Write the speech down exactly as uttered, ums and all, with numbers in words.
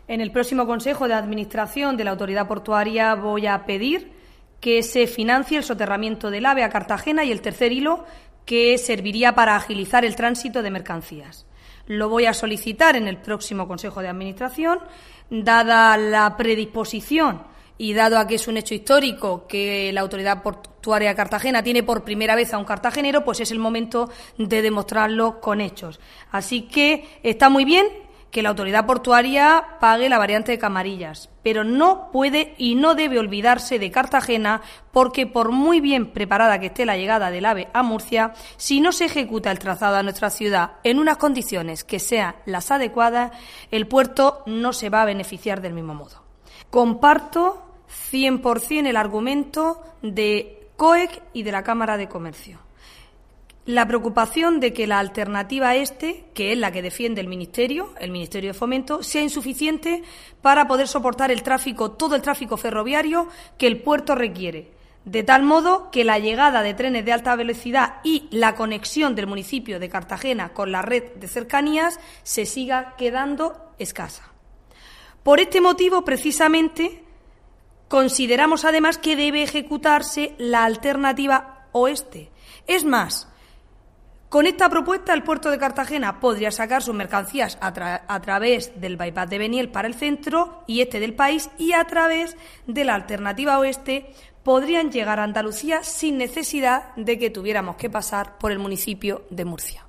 En el próximo Consejo de Administración de la Autoridad Portuaria voy a pedir que se financie el soterramiento del AVE a Cartagena y el tercer hilo, que serviría para agilizar el tránsito de mercancías. Lo voy a solicitar en el próximo Consejo de Administración, dada la predisposición y dado a que es un hecho histórico que la Autoridad Portuaria de Cartagena tiene por primera vez a un cartagenero, pues es el momento de demostrarlo con hechos. Así que está muy bien que la Autoridad Portuaria pague la variante de Camarillas, pero no puede y no debe olvidarse de Cartagena, porque por muy bien preparada que esté la llegada del AVE a Murcia, si no se ejecuta el trazado a nuestra ciudad en unas condiciones que sean las adecuadas, el puerto no se va a beneficiar del mismo modo. Comparto cien por cien el argumento de COEC y de la Cámara de Comercio. La preocupación de que la alternativa este, que es la que defiende el Ministerio, el Ministerio de Fomento, sea insuficiente para poder soportar el tráfico, todo el tráfico ferroviario que el puerto requiere, de tal modo que la llegada de trenes de alta velocidad y la conexión del municipio de Cartagena con la red de cercanías se siga quedando escasa. Por este motivo, precisamente, consideramos además que debe ejecutarse la alternativa oeste. Es más, con esta propuesta, el puerto de Cartagena podría sacar sus mercancías a, tra a través del bypass de Beniel para el centro y este del país, y a través de la alternativa oeste podrían llegar a Andalucía sin necesidad de que tuviéramos que pasar por el municipio de Murcia.